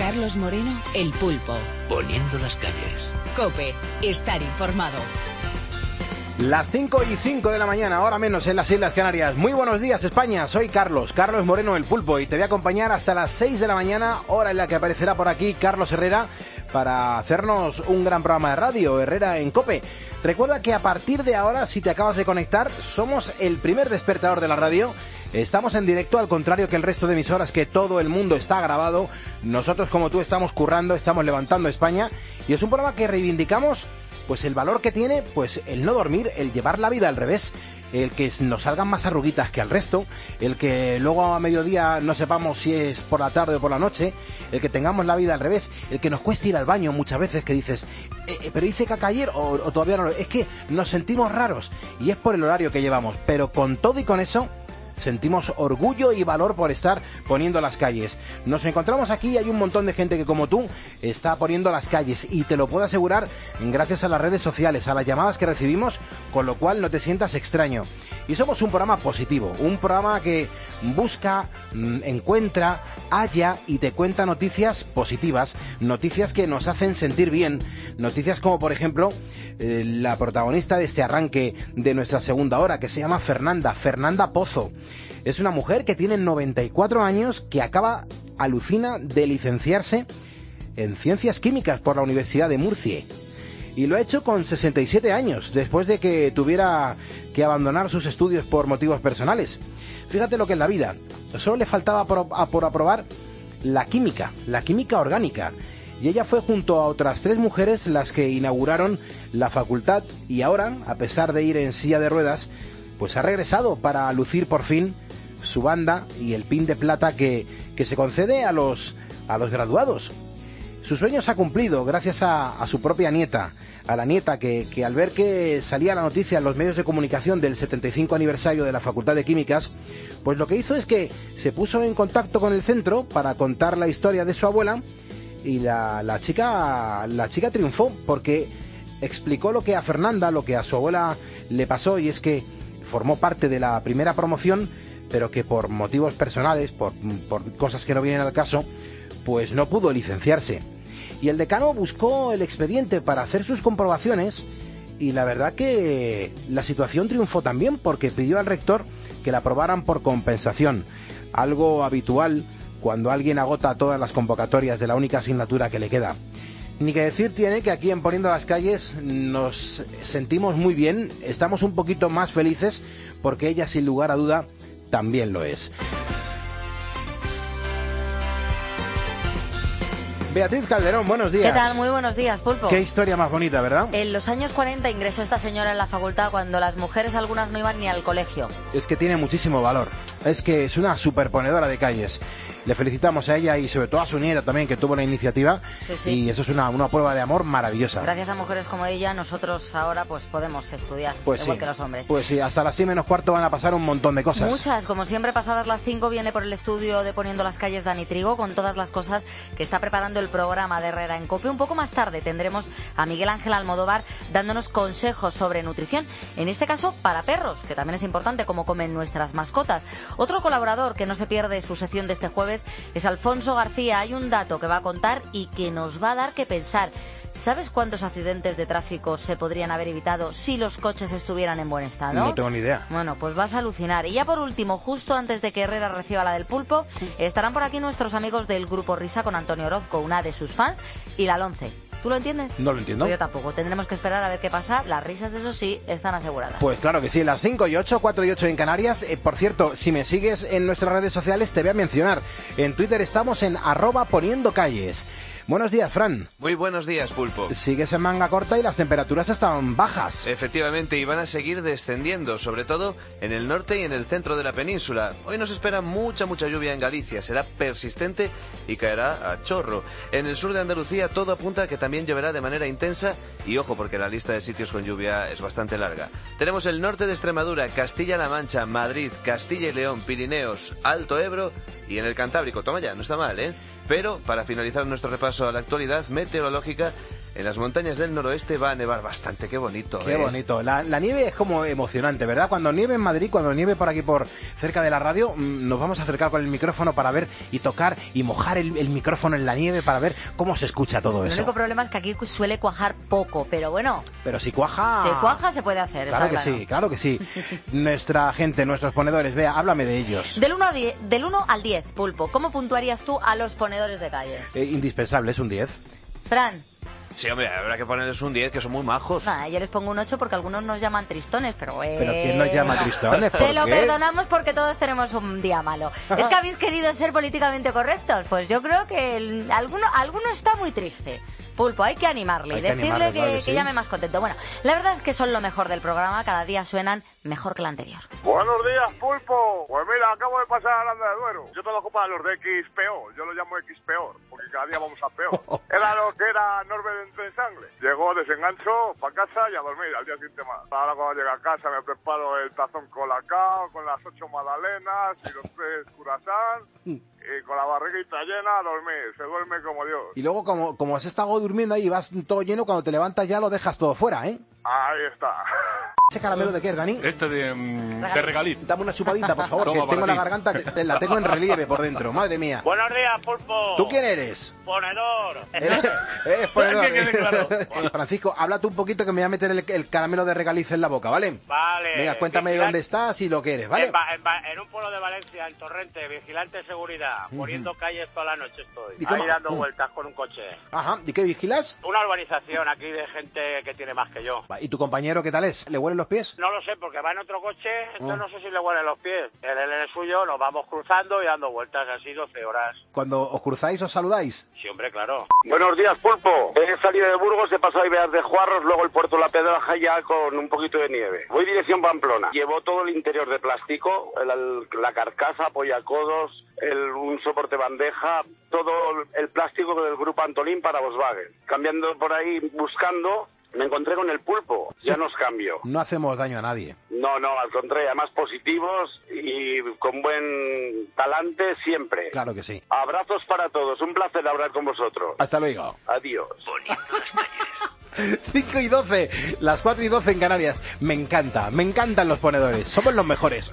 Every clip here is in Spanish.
Carlos Moreno, El Pulpo. Poniendo las calles. COPE, estar informado. Las 5:05 de la mañana, hora menos en las Islas Canarias. Muy buenos días, España. Soy Carlos Moreno, El Pulpo, y te voy a acompañar hasta las 6 de la mañana, hora en la que aparecerá por aquí Carlos Herrera para hacernos un gran programa de radio, Herrera en COPE. Recuerda que a partir de ahora, si te acabas de conectar, somos el primer despertador de la radio. Estamos en directo, al contrario que el resto de emisoras, que todo el mundo está grabado. Nosotros, como tú, estamos currando, estamos levantando España, y es un programa que reivindicamos pues el valor que tiene pues el no dormir, el llevar la vida al revés, el que nos salgan más arruguitas que al resto, el que luego a mediodía no sepamos si es por la tarde o por la noche, el que tengamos la vida al revés, el que nos cueste ir al baño muchas veces, que dices, pero hice caca ayer o todavía no, es que nos sentimos raros, y es por el horario que llevamos, pero con todo y con eso sentimos orgullo y valor por estar poniendo las calles. Nos encontramos aquí y hay un montón de gente que, como tú, está poniendo las calles, y te lo puedo asegurar gracias a las redes sociales, a las llamadas que recibimos, con lo cual no te sientas extraño. Y somos un programa positivo, un programa que busca, encuentra, halla y te cuenta noticias positivas, noticias que nos hacen sentir bien, noticias como, por ejemplo, la protagonista de este arranque de nuestra segunda hora, que se llama Fernanda Pozo. Es una mujer que tiene 94 años, que alucina de licenciarse en Ciencias Químicas por la Universidad de Murcia. Y lo ha hecho con 67 años, después de que tuviera que abandonar sus estudios por motivos personales. Fíjate lo que es la vida. Solo le faltaba por aprobar la química orgánica. Y ella fue, junto a otras 3 mujeres, las que inauguraron la facultad, y ahora, a pesar de ir en silla de ruedas, pues ha regresado para lucir por fin su banda y el pin de plata que se concede a los graduados. Su sueño se ha cumplido gracias a su propia nieta, a la nieta que al ver que salía la noticia en los medios de comunicación del 75 aniversario de la Facultad de Químicas, pues lo que hizo es que se puso en contacto con el centro para contar la historia de su abuela, y la chica triunfó, porque explicó lo que a Fernanda, lo que a su abuela le pasó, y es que formó parte de la primera promoción, pero que por motivos personales, por cosas que no vienen al caso, pues no pudo licenciarse. Y el decano buscó el expediente para hacer sus comprobaciones, y la verdad que la situación triunfó también, porque pidió al rector que la aprobaran por compensación, algo habitual cuando alguien agota todas las convocatorias de la única asignatura que le queda. Ni que decir tiene que aquí en Poniendo las Calles nos sentimos muy bien, estamos un poquito más felices, porque ella, sin lugar a duda, también lo es. Beatriz Calderón, buenos días. ¿Qué tal? Muy buenos días, Pulpo. Qué historia más bonita, ¿verdad? En los años 40 ingresó esta señora en la facultad cuando las mujeres algunas no iban ni al colegio. Es que tiene muchísimo valor. Es que es una superponedora de calles. Le felicitamos a ella y sobre todo a su nieta también, que tuvo la iniciativa. Sí. Y eso es una prueba de amor maravillosa. Gracias a mujeres como ella, nosotros ahora pues podemos estudiar, pues igual que los hombres. Pues sí, hasta las 6 menos cuarto van a pasar un montón de cosas. Muchas, como siempre, pasadas las 5 viene por el estudio de Poniendo las Calles Dani Trigo con todas las cosas que está preparando el programa de Herrera en COPE. Un poco más tarde tendremos a Miguel Ángel Almodóvar dándonos consejos sobre nutrición, en este caso para perros, que también es importante cómo comen nuestras mascotas. Otro colaborador que no se pierde su sección de este jueves es Alfonso García. Hay un dato que va a contar y que nos va a dar que pensar. ¿Sabes cuántos accidentes de tráfico se podrían haber evitado si los coches estuvieran en buen estado? No tengo ni idea. Bueno, pues vas a alucinar. Y ya por último, justo antes de que Herrera reciba la del Pulpo, estarán por aquí nuestros amigos del Grupo Risa con Antonio Orozco, una de sus fans, y la Lonce. ¿Tú lo entiendes? No lo entiendo. Pues yo tampoco. Tendremos que esperar a ver qué pasa. Las risas, eso sí, están aseguradas. Pues claro que sí. Las 5:08, 4:08 en Canarias. Por cierto, si me sigues en nuestras redes sociales, te voy a mencionar. En Twitter estamos en @poniendocalles. Buenos días, Fran. Muy buenos días, Pulpo. Sigues en manga corta y las temperaturas están bajas. Efectivamente, y van a seguir descendiendo, sobre todo en el norte y en el centro de la península. Hoy nos espera mucha lluvia en Galicia, será persistente y caerá a chorro. En el sur de Andalucía todo apunta a que también lloverá de manera intensa, y ojo, porque la lista de sitios con lluvia es bastante larga. Tenemos el norte de Extremadura, Castilla-La Mancha, Madrid, Castilla y León, Pirineos, Alto Ebro y en el Cantábrico. Toma ya, no está mal, ¿eh? Pero, para finalizar nuestro repaso a la actualidad meteorológica, en las montañas del noroeste va a nevar bastante. Qué bonito. Qué bonito. La nieve es como emocionante, ¿verdad? Cuando nieve en Madrid, cuando nieve por aquí por cerca de la radio, nos vamos a acercar con el micrófono para ver y tocar y mojar el micrófono en la nieve para ver cómo se escucha todo eso. El único problema es que aquí suele cuajar poco, pero bueno. Pero si cuaja... Si cuaja se puede hacer, claro que sí, claro que sí. Nuestra gente, nuestros ponedores, vea, háblame de ellos. Del 1 al 10, Pulpo, ¿cómo puntuarías tú a los ponedores de calle? Indispensable, es un 10. Fran. Sí, hombre, habrá que ponerles un 10, que son muy majos. Nah, yo les pongo un 8 porque algunos nos llaman tristones, pero ¿Pero quién nos llama tristones? ¿Por Te lo qué? perdonamos porque todos tenemos un día malo. ¿Es que habéis querido ser políticamente correctos? Pues yo creo que alguno está muy triste. Pulpo, hay que animarle y decirle que llame más contento. Bueno, la verdad es que son lo mejor del programa, cada día suenan mejor que el anterior. Buenos días, Pulpo. Pues mira, acabo de pasar a Aranda de Duero. Yo trabajo para los de X peor, yo lo llamo X peor, porque cada día vamos a peor. Era lo que era Norbert en Sangre. Llegó, desengancho, para casa y a dormir, al día siguiente más. Ahora cuando llega a casa me preparo el tazón colacao, con las 8 magdalenas y los 3 curasán. Y con la barriguita llena a dormir, se duerme como Dios. Y luego, como has estado durmiendo ahí y vas todo lleno, cuando te levantas ya lo dejas todo fuera, ¿eh? Ahí está. ¿Ese caramelo de qué es, Dani? De regaliz. Dame una chupadita, por favor, que tengo la garganta, la tengo en relieve por dentro, madre mía. Buenos días, Pulpo. ¿Tú quién eres? Ponedor. Eres ponedor. Que quede claro. Francisco, háblate un poquito que me voy a meter el caramelo de regaliz en la boca, ¿vale? Vale. Venga, cuéntame de dónde estás y lo que eres, ¿vale? En un pueblo de Valencia, en Torrente, vigilante de seguridad, poniendo calles toda la noche estoy. ¿Y cómo? Ahí dando vueltas con un coche. Ajá, ¿y qué vigilas? Una urbanización aquí de gente que tiene más que yo. ¿Y tu compañero qué tal es? ¿Le huelen los pies? No lo sé, porque va en otro coche, entonces no sé si le huelen los pies. Él en el suyo, nos vamos cruzando y dando vueltas así 12 horas. Cuando os cruzáis, ¿os saludáis? Sí, hombre, claro. Buenos días, Pulpo. He salido de Burgos, he pasado a Ibeas de Juarros, luego el puerto de La Pedraja ya con un poquito de nieve. Voy dirección Pamplona. Llevo todo el interior de plástico, la carcasa, apoyacodos, un soporte bandeja, todo el plástico del grupo Antolín para Volkswagen. Cambiando por ahí, buscando, me encontré con el Pulpo. Ya nos cambio. No hacemos daño a nadie. No, al contrario, además positivos y con buen talante siempre. Claro que sí. Abrazos para todos, un placer hablar con vosotros. Hasta luego. Adiós. 5 y 12, las 4 y 12 en Canarias. Me encantan los ponedores. Somos los mejores.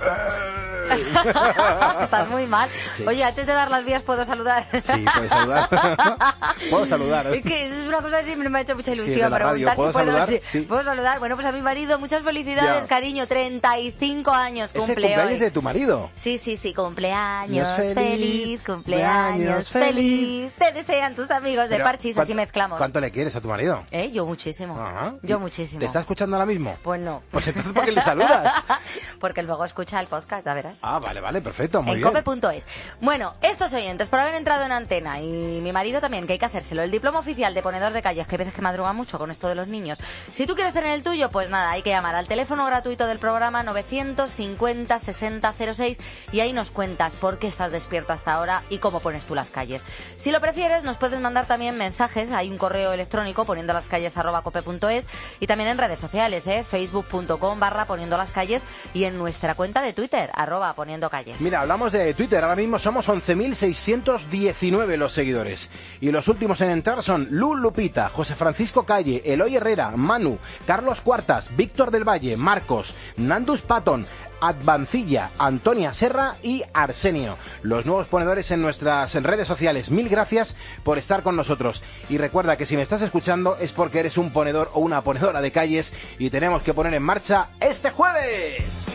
Estás muy mal. Sí. Oye, antes de dar las vías, ¿puedo saludar? Sí, puedes saludar. Puedo saludar. Es que eso es una cosa que siempre me ha hecho mucha Sí, ilusión de la radio. preguntar ¿Puedo si puedo. saludar? Sí. Sí. ¿Puedo saludar? Bueno, pues a mi marido, muchas felicidades, Ya. cariño. 35 años ¿Es el cumple cumpleaños hoy. de tu marido? Sí, cumpleaños Feliz, feliz, cumpleaños cumpleaños feliz. Te desean tus amigos de Pero, Parchís, así mezclamos. ¿Cuánto le quieres a tu marido? Yo muchísimo. Ajá. Yo ¿Y muchísimo. ¿Te está escuchando ahora mismo? Pues no. Pues entonces, ¿por qué le saludas? Porque luego escucha el podcast, ya verás. Ah, vale, perfecto, muy En bien. cope.es. Bueno, estos oyentes, por haber entrado en antena, y mi marido también, que hay que hacérselo, el diploma oficial de ponedor de calles, que hay veces que madruga mucho con esto de los niños. Si tú quieres tener el tuyo, pues nada, hay que llamar al teléfono gratuito del programa 950 60 06 y ahí nos cuentas por qué estás despierto hasta ahora y cómo pones tú las calles. Si lo prefieres, nos puedes mandar también mensajes, hay un correo electrónico poniendo las calles @cope.es y también en redes sociales, facebook.com/poniendo las calles y en nuestra cuenta de Twitter, @poniendo calles. Mira, hablamos de Twitter, ahora mismo somos 11.619 los seguidores. Y los últimos en entrar son Lu Lupita, José Francisco Calle, Eloy Herrera, Manu, Carlos Cuartas, Víctor del Valle, Marcos, Nandus Patton, Advancilla, Antonia Serra y Arsenio. Los nuevos ponedores en nuestras redes sociales. Mil gracias por estar con nosotros. Y recuerda que si me estás escuchando es porque eres un ponedor o una ponedora de calles y tenemos que poner en marcha este jueves.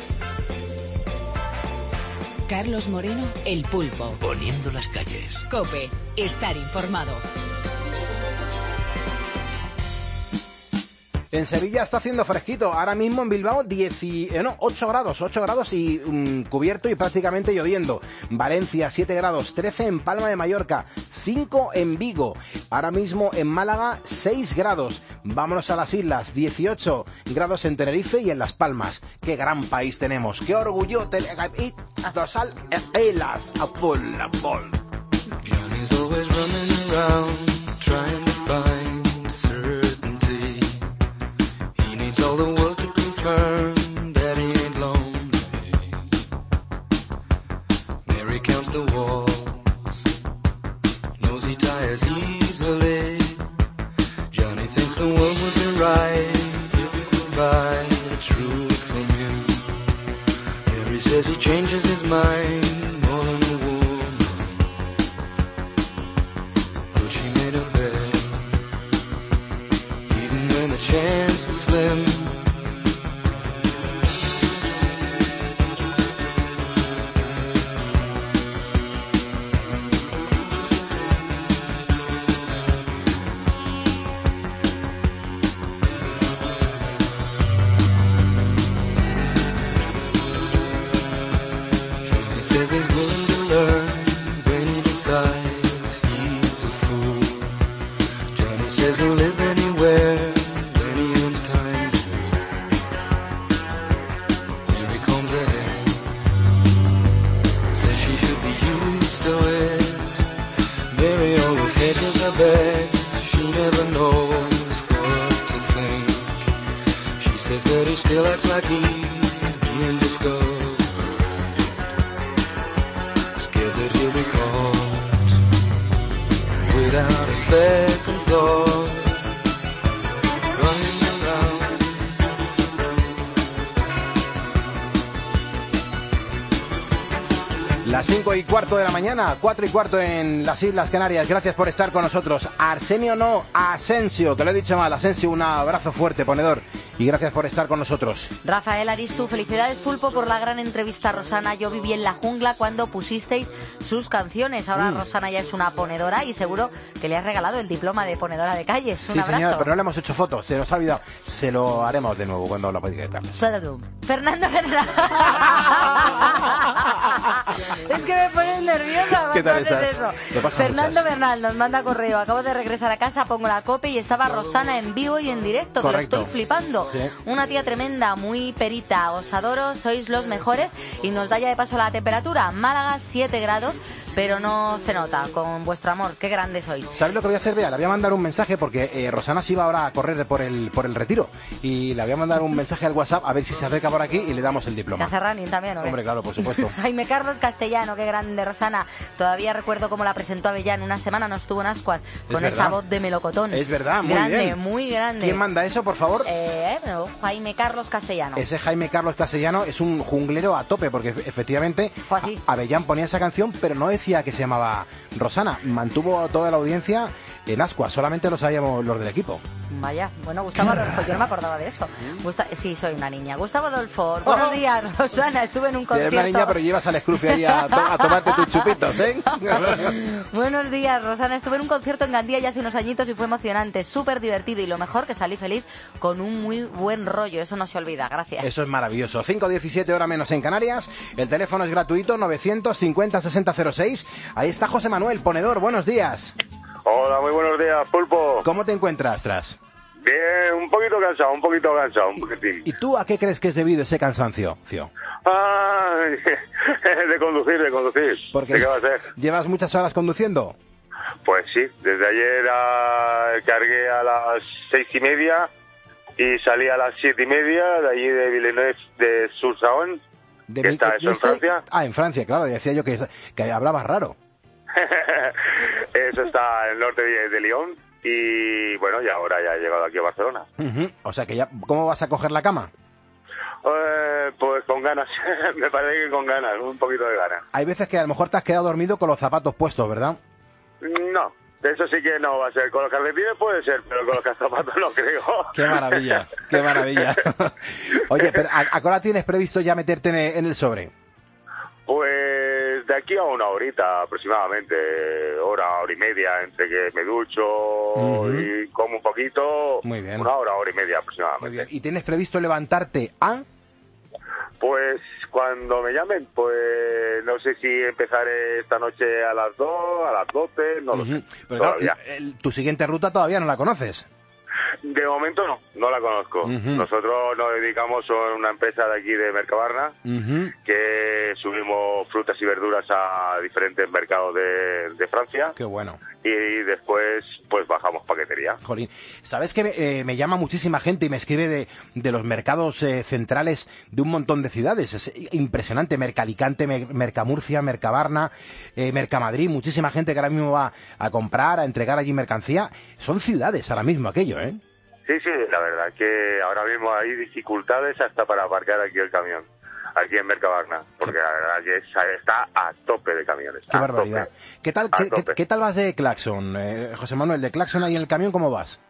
Carlos Moreno, El Pulpo. Poniendo las calles. COPE, estar informado. En Sevilla está haciendo fresquito. Ahora mismo en Bilbao 8 grados y cubierto y prácticamente lloviendo. Valencia 7 grados, 13 en Palma de Mallorca, 5 en Vigo. Ahora mismo en Málaga 6 grados. Vámonos a las islas, 18 grados en Tenerife y en Las Palmas. Qué gran país tenemos. Qué orgullo tenemos. Dosal elas a full. Johnny's always running around trying to find certainty. He needs all the world to confirm that he ain't lonely. Mary counts the walls, knows he tires easily. Johnny thinks chance was slim. He says he's willing to learn when he decides he's a fool. Johnny says he'll live anywhere when he owns time to. Here he comes ahead. Says she should be used to it. Mary always hedges her bets. She never knows what to think. She says that he still acts like he's being discovered. Scared that he'll be caught without a second thought. Running around. Las 5:15 de la mañana, 4:15 en las Islas Canarias. Gracias por estar con nosotros. Arsenio no, Asensio, que lo he dicho mal. Asensio, un abrazo fuerte, ponedor. Y gracias por estar con nosotros. Rafael Aristu, felicidades Pulpo por la gran entrevista a Rosana. Yo viví en la jungla cuando pusisteis sus canciones. Ahora Rosana ya es una ponedora y seguro que le has regalado el diploma de ponedora de calles. Sí, Un abrazo. señor, pero no le hemos hecho fotos. Se nos ha olvidado. Se lo haremos de nuevo cuando lo podáis editar. Salud. Fernando Bernal. Es que me pones nerviosa. ¿Qué tal cuando haces estás? eso. Te pasan Fernando muchas. Bernal nos manda correo. Acabo de regresar a casa, pongo la cope y estaba Rosana en vivo y en directo. Que lo Correcto. estoy flipando. Sí. Una tía tremenda, muy perita. Os adoro, sois los mejores. Y nos da ya de paso la temperatura. Málaga, 7 grados. Pero no se nota con vuestro amor. Qué grande sois. ¿Sabes lo que voy a hacer, Bea? Le voy a mandar un mensaje porque Rosana se iba ahora a correr por el retiro. Y le voy a mandar un mensaje al WhatsApp a ver si se acerca por aquí y le damos el ¿Te diploma. hace running también, o qué? Hombre, claro, por supuesto. Jaime Carlos Castellano, qué grande Rosana. Todavía recuerdo cómo la presentó Avellán. Una semana no estuvo en Ascuas con verdad. esa voz de melocotón. Es verdad, muy grande, bien. muy grande. ¿Quién manda eso, por favor? No, Jaime Carlos Castellano. Ese Jaime Carlos Castellano es un junglero a tope, porque efectivamente Fue así. Avellán ponía esa canción, pero no decía que se llamaba Rosana. Mantuvo toda la audiencia en Ascuas, solamente lo sabíamos los del equipo. Vaya, bueno, Gustavo Adolfo, yo no me acordaba de eso. Sí, soy una niña. Gustavo Adolfo, buenos días, Rosana, estuve en un Si concierto. eres una niña, pero llevas al Scruffy ahí a tomarte tus chupitos, ¿eh? Buenos días, Rosana, estuve en un concierto en Gandía ya hace unos añitos y fue emocionante, súper divertido y lo mejor que salí feliz con un muy buen rollo, eso no se olvida, gracias. Eso es maravilloso. 5:17 hora menos en Canarias. El teléfono es gratuito, 950-6006. Ahí está José Manuel, ponedor, buenos días. Hola, muy buenos días, Pulpo. ¿Cómo te encuentras, Tras? Bien, un poquito cansado, un poquitín. ¿Y tú a qué crees que es debido ese cansancio, Cio? Ay, de conducir. Porque ¿De qué va a ser? ¿llevas muchas horas conduciendo? Pues sí, desde ayer cargué a las 6:30 y salí a las 7:30 de allí de Villeneuve de Sur-Saône, que está eso en Francia. Ah, en Francia, claro, decía yo que hablabas raro. Eso está en el norte de Lyon y bueno, y ahora ya he llegado aquí a Barcelona. Ujú. O sea que ya, ¿cómo vas a coger la cama? Pues con ganas, me parece que con ganas, un poquito de ganas. Hay veces que a lo mejor te has quedado dormido con los zapatos puestos, ¿verdad? No, eso sí que no va a ser. Con los calcetines puede ser, pero con los zapatos no creo. ¡Qué maravilla! ¡Qué maravilla! Oye, pero ¿a qué hora tienes previsto ya meterte en el sobre? Pues de aquí a una horita aproximadamente, hora y media, entre que me ducho y como un poquito. Muy bien. Una hora y media Muy aproximadamente. bien. ¿Y tienes previsto levantarte a...? Pues cuando me llamen, pues no sé si empezaré esta noche a las 2, a las 12, no lo sé. Pero claro, Todavía. tu siguiente ruta todavía no la conoces. De momento no la conozco. Nosotros nos dedicamos a una empresa de aquí de Mercabarna que subimos frutas y verduras a diferentes mercados de Francia. Qué bueno. Y después pues bajamos paquetería. Jolín, ¿sabes que me llama muchísima gente y me escribe de los mercados centrales de un montón de ciudades? Es impresionante. Mercalicante, Mercamurcia, Mercabarna, Mercamadrid. Muchísima gente que ahora mismo va a comprar, a entregar allí mercancía. Son ciudades ahora mismo aquello, ¿eh? Sí, la verdad que ahora mismo hay dificultades hasta para aparcar aquí el camión, aquí en Mercabarna, porque la verdad que está a tope de camiones. Qué barbaridad. ¿Qué tal vas de Claxon, José Manuel? ¿De Claxon ahí en el camión cómo vas?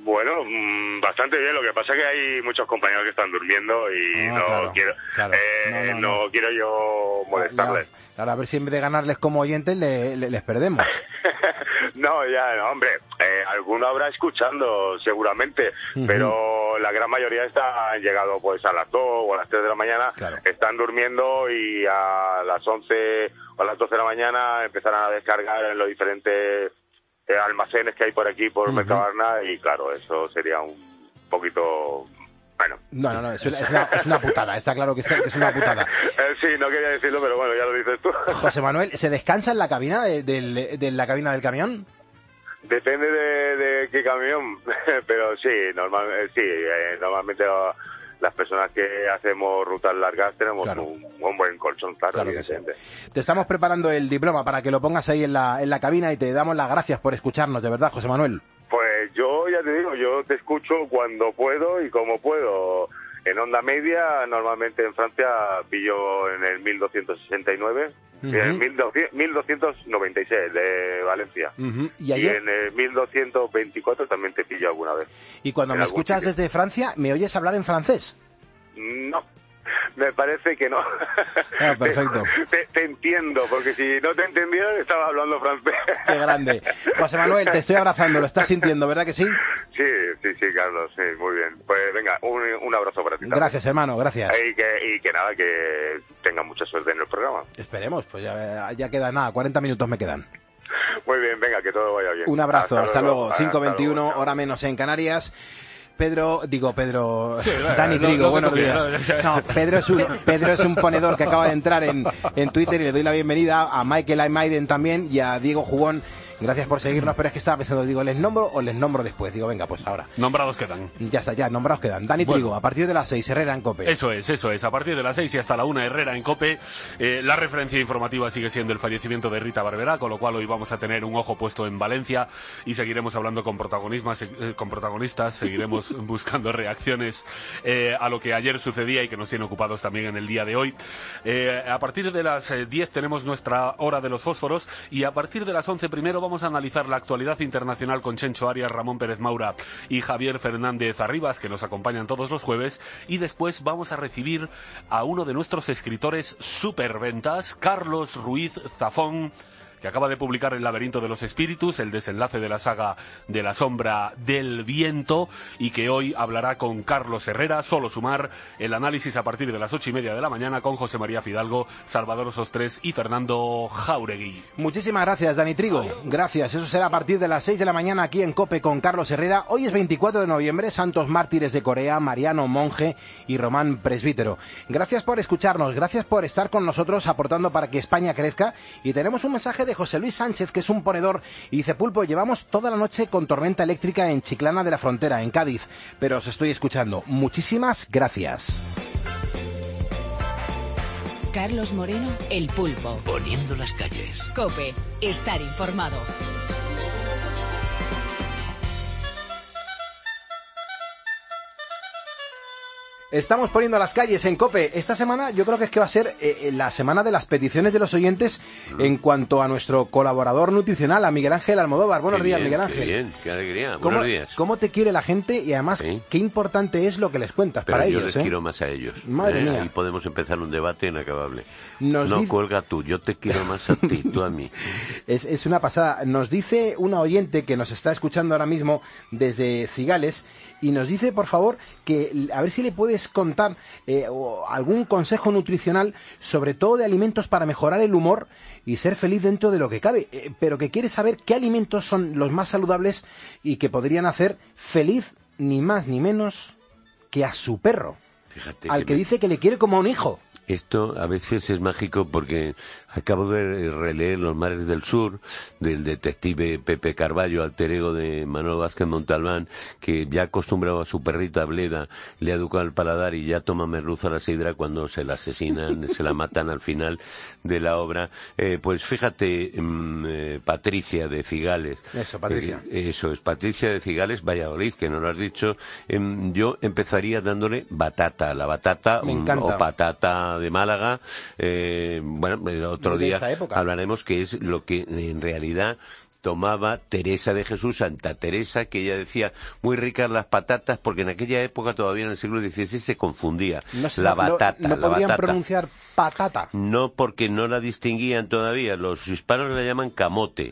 Bueno, bastante bien. Lo que pasa es que hay muchos compañeros que están durmiendo y no quiero yo molestarles. Claro, a ver si en vez de ganarles como oyentes les perdemos. No, hombre, alguno habrá escuchando seguramente, pero la gran mayoría han llegado pues a las 2 o a las 3 de la mañana, están durmiendo y a las 11 o a las 12 de la mañana empezarán a descargar en los diferentes almacenes que hay por aquí, por Mercabarna, y claro, eso sería un poquito... Bueno. No, es una putada, está claro que es una putada. Sí, no quería decirlo, pero bueno, ya lo dices tú. José Manuel, ¿se descansa en la cabina de la cabina del camión? Depende de qué camión, pero sí, normalmente las personas que hacemos rutas largas tenemos un buen colchón, claro que sí. Te estamos preparando el diploma para que lo pongas ahí en la cabina y te damos las gracias por escucharnos, de verdad, José Manuel. Pues yo ya te digo, yo te escucho cuando puedo y como puedo. En onda media, normalmente en Francia pillo en el 1269, en el 1296 de Valencia. ¿Y en el 1224 también te pillo alguna vez. ¿Y cuando me escuchas desde Francia, me oyes hablar en francés? No. Me parece que no. Ah, perfecto. Te entiendo, porque si no te entendieran estaba hablando francés. Qué grande. José Manuel, te estoy abrazando, lo estás sintiendo, ¿verdad que sí? Sí, Carlos, sí, muy bien. Pues venga, un abrazo para ti también. Gracias, hermano, gracias. Y que nada, que tengan mucha suerte en el programa. Esperemos, pues ya queda nada, 40 minutos me quedan. Muy bien, venga, que todo vaya bien. Un abrazo, hasta luego. 5:21, hora menos en Canarias. Dani Trigo, buenos días. No, Pedro es un ponedor que acaba de entrar en Twitter y le doy la bienvenida a Michael I. Maiden también y a Diego Jugón. Gracias por seguirnos, pero es que estaba pensando, digo, ¿les nombro o les nombro después? Digo, venga, pues ahora. Nombrados quedan. Ya está, ya, nombrados quedan. Dani Trigo, a partir de las 6, Herrera en COPE. Eso es, a partir de las 6 y hasta la 1, Herrera en COPE. La referencia informativa sigue siendo el fallecimiento de Rita Barberá, con lo cual hoy vamos a tener un ojo puesto en Valencia y seguiremos hablando con protagonistas, seguiremos buscando reacciones a lo que ayer sucedía y que nos tiene ocupados también en el día de hoy. A partir de las 10 tenemos nuestra hora de los fósforos y a partir de las 11 primero vamos a analizar la actualidad internacional con Chencho Arias, Ramón Pérez Maura y Javier Fernández Arribas, que nos acompañan todos los jueves, y después vamos a recibir a uno de nuestros escritores superventas, Carlos Ruiz Zafón, que acaba de publicar El laberinto de los espíritus, el desenlace de la saga de la sombra del viento, y que hoy hablará con Carlos Herrera. Solo sumar el análisis a partir de las 8:30 de la mañana con José María Fidalgo, Salvador Sostres y Fernando Jáuregui. Muchísimas gracias, Dani Trigo. Gracias. Eso será a partir de las 6 de la mañana aquí en COPE con Carlos Herrera. Hoy es 24 de noviembre, santos mártires de Corea, Mariano Monje y Román Presbítero. Gracias por escucharnos, gracias por estar con nosotros aportando para que España crezca. Y tenemos un mensaje de José Luis Sánchez, que es un ponedor, y dice: Pulpo, llevamos toda la noche con tormenta eléctrica en Chiclana de la Frontera, en Cádiz, pero os estoy escuchando. Muchísimas gracias. Carlos Moreno, El Pulpo. Poniendo las calles. COPE, estar informado. Estamos poniendo las calles en COPE. Esta semana yo creo que es que va a ser la semana de las peticiones de los oyentes en cuanto a nuestro colaborador nutricional, a Miguel Ángel Almodóvar. Buenos días, Miguel Ángel. Qué bien, qué alegría. Buenos días. ¿Cómo te quiere la gente y además qué importante es lo que les cuentas para ellos? Yo les quiero más a ellos. Madre mía. Ahí podemos empezar un debate inacabable. Dice... cuelga tú, yo te quiero más a ti, tú a mí. Es una pasada. Nos dice una oyente que nos está escuchando ahora mismo desde Cigales y nos dice, por favor, que a ver si le puedes contar algún consejo nutricional, sobre todo de alimentos para mejorar el humor y ser feliz dentro de lo que cabe, pero que quiere saber qué alimentos son los más saludables y que podrían hacer feliz ni más ni menos que a su perro. Fíjate al que dice que le quiere como a un hijo. Esto a veces es mágico porque acabo de releer Los mares del sur, del detective Pepe Carballo, alter ego de Manuel Vázquez Montalbán, que ya acostumbrado a su perrita Bleda, le ha educado el paladar y ya toma merluza a la sidra cuando se la asesinan, se la matan al final de la obra. Pues fíjate, Patricia de Cigales. Eso, Patricia. Eso es, Patricia de Cigales, Valladolid, que no lo has dicho. Yo empezaría dándole batata, la batata o patata de Málaga. Bueno, otro día hablaremos que es lo que en realidad tomaba Teresa de Jesús, Santa Teresa, que ella decía muy ricas las patatas, porque en aquella época, todavía en el siglo XVI, se confundía la batata. No podrían pronunciar patata. No, porque no la distinguían todavía. Los hispanos la llaman camote,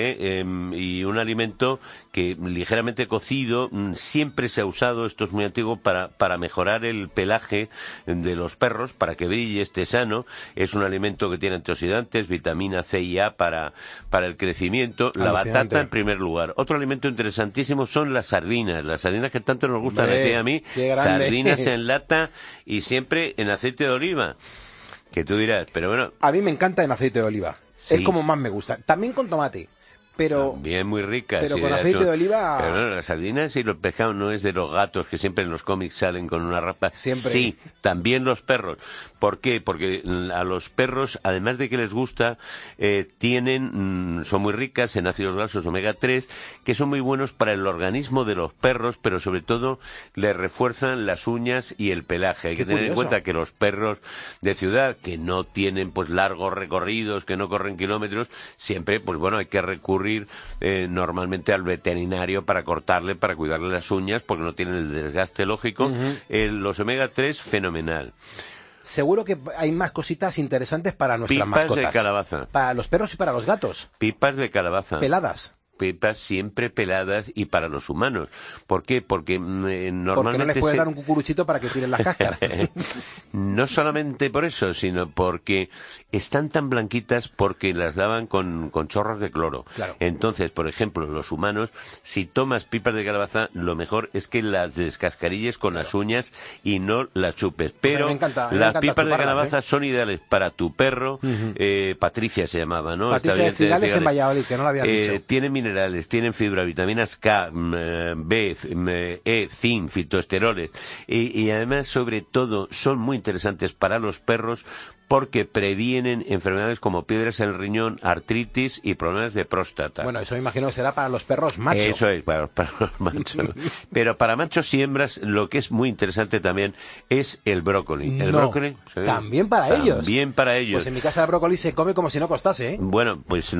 y un alimento que ligeramente cocido siempre se ha usado, esto es muy antiguo, para mejorar el pelaje de los perros, para que brille, esté sano. Es un alimento que tiene antioxidantes, vitamina C y A para el crecimiento. La batata en primer lugar. Otro alimento interesantísimo son las sardinas que tanto nos gustan aquí a mí. Sardinas en lata y siempre en aceite de oliva. Que tú dirás, pero bueno. A mí me encanta en aceite de oliva. Sí. Es como más me gusta. También con tomate. Pero también muy ricas. Pero con aceite de oliva. Pero bueno, las sardinas y los pescados no es de los gatos que siempre en los cómics salen con una raspa. Siempre. Sí, también los perros. ¿Por qué? Porque a los perros, además de que les gusta, son muy ricas en ácidos grasos omega 3, que son muy buenos para el organismo de los perros, pero sobre todo les refuerzan las uñas y el pelaje. Hay que tener en cuenta que los perros de ciudad, que no tienen pues largos recorridos, que no corren kilómetros, siempre, pues bueno, hay que recurrir normalmente al veterinario para cortarle, para cuidarle las uñas, porque no tienen el desgaste lógico. Los omega 3, fenomenal. Seguro que hay más cositas interesantes para nuestras mascotas. Pipas de calabaza. Para los perros y para los gatos. Pipas de calabaza. Peladas. Pipas siempre peladas, y para los humanos. ¿Por qué? Porque normalmente... Porque no les puedes dar un cucuruchito para que tiren las cáscaras. No solamente por eso, sino porque están tan blanquitas porque las lavan con chorros de cloro. Claro. Entonces, por ejemplo, los humanos, si tomas pipas de calabaza, lo mejor es que las descascarilles con las uñas y no las chupes. Pero las pipas de calabaza son ideales para tu perro. Patricia se llamaba, ¿no? Patricia de Cigales en Valladolid, que no lo había dicho. Tienen minerales, tienen fibra, vitaminas K, B, E, zinc, fitoesteroles, y además, sobre todo, son muy interesantes para los perros porque previenen enfermedades como piedras en el riñón, artritis y problemas de próstata. Bueno, eso me imagino que será para los perros machos. Eso es, para los machos. Pero para machos y hembras, lo que es muy interesante también es el brócoli. El brócoli, ¿sí? También para ellos. También para ellos. Pues en mi casa el brócoli se come como si no costase, ¿eh? Bueno, pues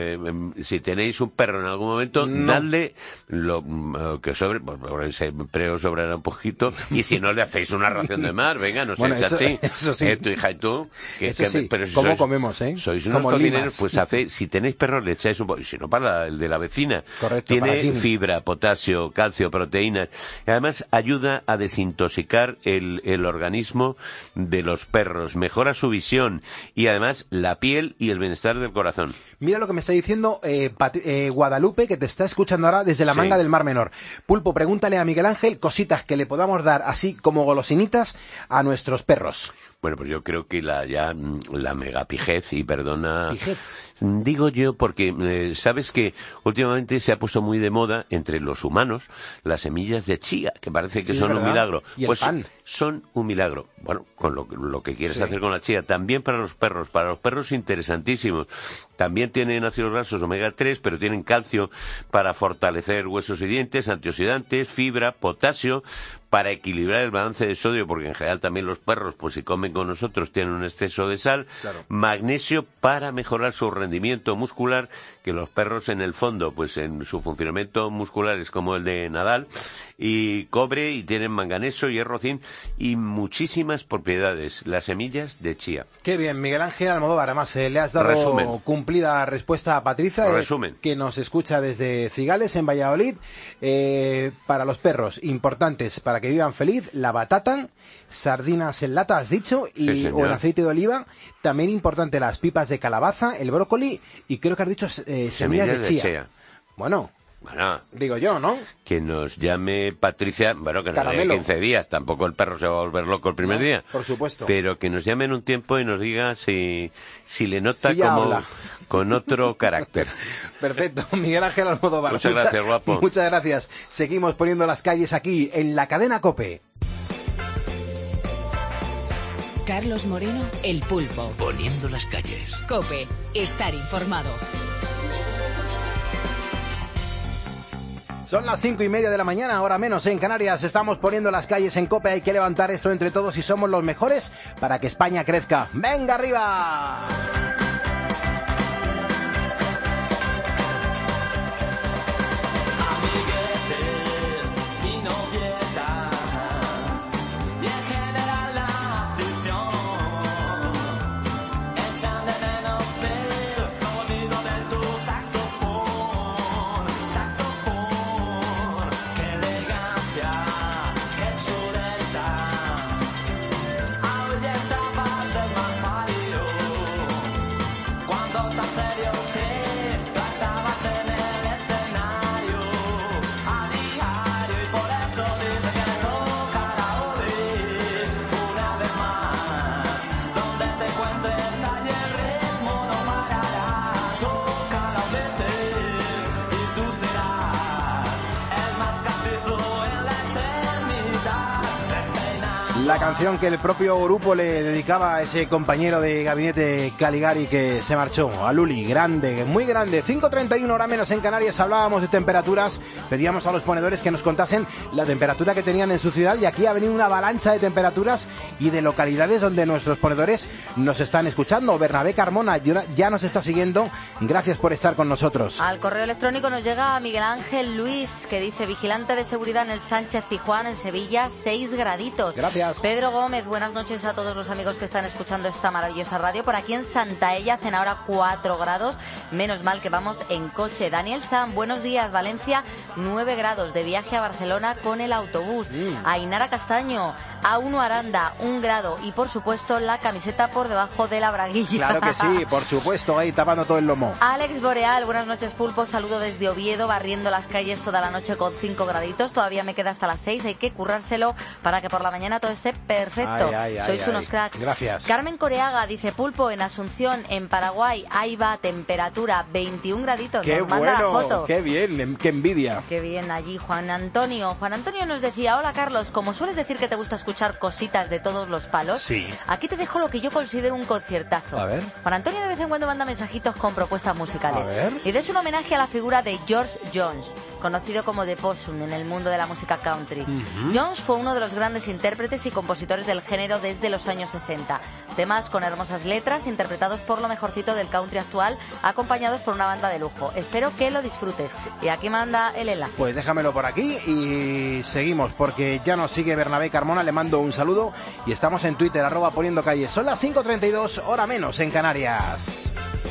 si tenéis un perro en algún momento, dadle lo que sobre, pues siempre os sobrará un poquito, y si no, le hacéis una ración de mar, venga, no seáis así. Eso sí. Tu hija y tú. Pero ¿cómo comemos, eh? Sois unos cocineros, pues si tenéis perros, le echáis un poco, y si no, para el de la vecina. Correcto. Tiene fibra, potasio, calcio, proteínas, y además ayuda a desintoxicar el organismo de los perros, mejora su visión, y además la piel y el bienestar del corazón. Mira lo que me está diciendo Guadalupe, que te está escuchando ahora desde la manga del Mar Menor. Pulpo, pregúntale a Miguel Ángel cositas que le podamos dar así como golosinitas a nuestros perros. Bueno, pues yo creo que la megapijez, y perdona... ¿Pijez? Digo yo porque sabes que últimamente se ha puesto muy de moda entre los humanos las semillas de chía, que parece que son un milagro. ¿Y el pues pan? Son un milagro. Bueno, con lo que quieres hacer con la chía. También para los perros interesantísimos. También tienen ácidos grasos omega 3, pero tienen calcio para fortalecer huesos y dientes, antioxidantes, fibra, potasio, para equilibrar el balance de sodio, porque en general también los perros, pues si comen con nosotros, tienen un exceso de sal. Claro. Magnesio para mejorar su rendimiento muscular, que los perros en el fondo, pues en su funcionamiento muscular es como el de Nadal, y cobre, y tienen manganeso, hierro, zinc, y muchísimas propiedades, las semillas de chía. Qué bien, Miguel Ángel Almodóvar, además le has dado cumplida respuesta a Patricia, que nos escucha desde Cigales, en Valladolid. Para los perros, importantes, para que vivan feliz, la batata, sardinas en lata, has dicho, o en aceite de oliva. También importante las pipas de calabaza, el brócoli, y creo que has dicho semillas de chía. Bueno, digo yo, ¿no? Que nos llame Patricia, bueno, que nos dé 15 días, tampoco el perro se va a volver loco el primer día. Por supuesto. Pero que nos llame en un tiempo y nos diga si le nota como con otro carácter. Perfecto, Miguel Ángel Almodóvar. Muchas gracias, guapo. Muchas gracias. Seguimos poniendo las calles aquí, en la cadena COPE. Carlos Moreno, El Pulpo. Poniendo las calles. COPE, estar informado. Son las 5:30 de la mañana, hora menos en Canarias. Estamos poniendo las calles en COPE. Hay que levantar esto entre todos y somos los mejores para que España crezca. ¡Venga arriba! La canción que el propio grupo le dedicaba a ese compañero de gabinete Caligari que se marchó, a Luli, grande, muy grande. 5:31, hora menos en Canarias. Hablábamos de temperaturas, pedíamos a los ponedores que nos contasen la temperatura que tenían en su ciudad, y aquí ha venido una avalancha de temperaturas y de localidades donde nuestros ponedores nos están escuchando. Bernabé Carmona ya nos está siguiendo. Gracias por estar con nosotros. Al correo electrónico nos llega Miguel Ángel Luis, que dice: vigilante de seguridad en el Sánchez Pizjuán, en Sevilla, 6 graditos. Gracias. Pedro Gómez, buenas noches a todos los amigos que están escuchando esta maravillosa radio. Por aquí en Santaella hacen ahora 4 grados, menos mal que vamos en coche. Daniel Sam, buenos días. Valencia, 9 grados, de viaje a Barcelona con el autobús. Ainara Castaño, A1 Aranda, 1 grado, y por supuesto la camiseta por debajo de la braguilla. Claro que sí, por supuesto, ahí tapando todo el lomo. Alex Boreal, buenas noches, Pulpo, saludo desde Oviedo, barriendo las calles toda la noche con 5 graditos, todavía me queda hasta las 6, hay que currárselo para que por la mañana todo esté perfecto. Sois unos cracks. Gracias. Carmen Coreaga dice: Pulpo, en Asunción, en Paraguay, ahí va, temperatura 21 graditos. Qué nos manda bueno, la foto. qué bien, qué envidia. Qué bien allí. Juan Antonio nos decía: hola Carlos, como sueles decir que te gusta escuchar cositas de todos los palos, sí, aquí te dejo lo que yo considero un conciertazo. A ver. Juan Antonio de vez en cuando manda mensajitos con propuestas musicales. A ver. Y es un homenaje a la figura de George Jones, conocido como The Possum en el mundo de la música country. Jones fue uno de los grandes intérpretes y compositores del género desde los años 60. Temas con hermosas letras, interpretados por lo mejorcito del country actual, acompañados por una banda de lujo. Espero que lo disfrutes. Y aquí manda el enlace. Pues déjamelo por aquí y seguimos, porque ya nos sigue Bernabé Carmona, le mando un saludo, y estamos en Twitter, @poniendo calles. Son las 5:32, hora menos en Canarias.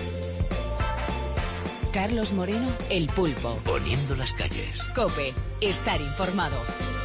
Carlos Moreno, El Pulpo. Poniendo las calles. COPE, estar informado.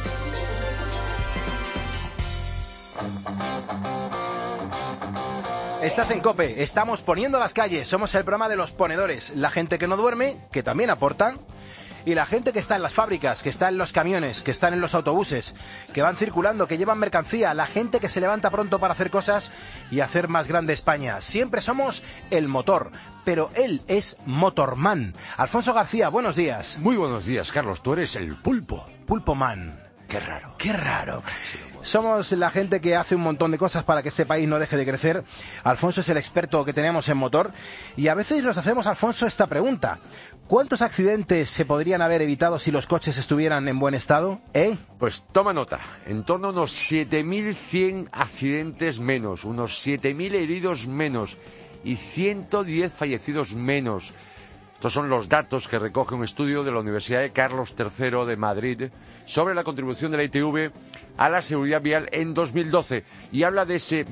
Estás en COPE, estamos poniendo las calles, somos el programa de los ponedores, la gente que no duerme, que también aporta, y la gente que está en las fábricas, que está en los camiones, que están en los autobuses, que van circulando, que llevan mercancía, la gente que se levanta pronto para hacer cosas y hacer más grande España. Siempre somos el motor, pero él es Motorman. Alfonso García, buenos días. Muy buenos días, Carlos, tú eres el Pulpo. Pulpoman. Qué raro. Qué raro. Somos la gente que hace un montón de cosas para que este país no deje de crecer. Alfonso es el experto que tenemos en motor, y a veces nos hacemos, Alfonso, esta pregunta: ¿cuántos accidentes se podrían haber evitado si los coches estuvieran en buen estado? Pues toma nota, en torno a unos 7.100 accidentes menos, unos 7.000 heridos menos y 110 fallecidos menos. Estos son los datos que recoge un estudio de la Universidad de Carlos III de Madrid sobre la contribución de la ITV a la seguridad vial en 2012, y habla de ese